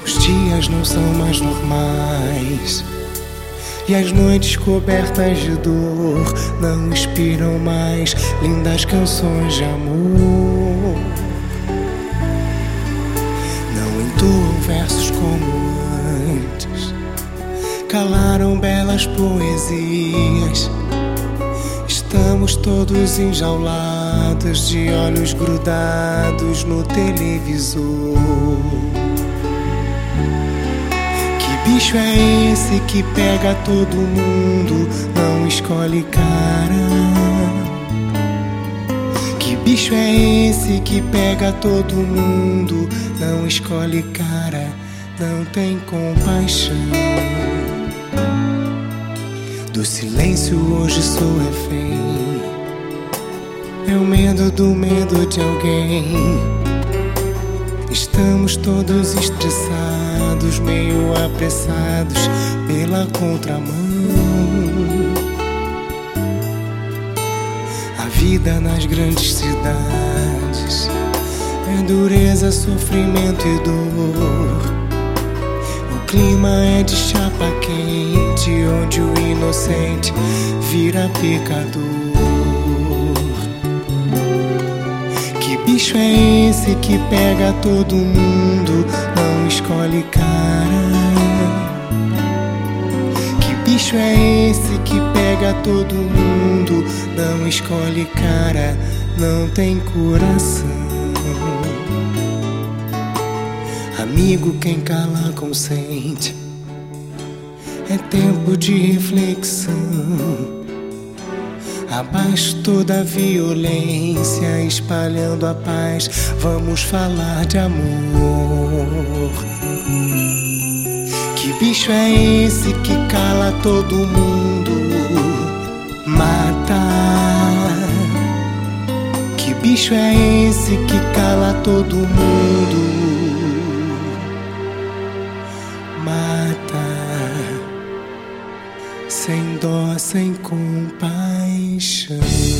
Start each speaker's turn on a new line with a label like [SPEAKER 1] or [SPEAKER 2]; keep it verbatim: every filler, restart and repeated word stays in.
[SPEAKER 1] Os dias não são mais normais e as noites cobertas de dor não inspiram mais lindas canções de amor. Não entoam versos como antes, calaram belas poesias. Estamos todos enjaulados, de olhos grudados no televisor. Que bicho é esse que pega todo mundo, não escolhe cara? Que bicho é esse que pega todo mundo, não escolhe cara, não tem compaixão? Do silêncio hoje sou refém, é o medo do medo de alguém. Estamos todos estressados, meio apressados pela contramão. A vida nas grandes cidades é dureza, sofrimento e dor. O clima é de chapa quente, onde o inocente vira pecador. Que bicho é esse que pega todo mundo, não escolhe cara? Que bicho é esse que pega todo mundo, não escolhe cara, não tem coração? Amigo, quem cala consente, é tempo de reflexão. Abaixo toda a violência, espalhando a paz, vamos falar de amor. Que bicho é esse que cala todo mundo, mata? Que bicho é esse que cala todo mundo, mata, sem dó, sem compaixão?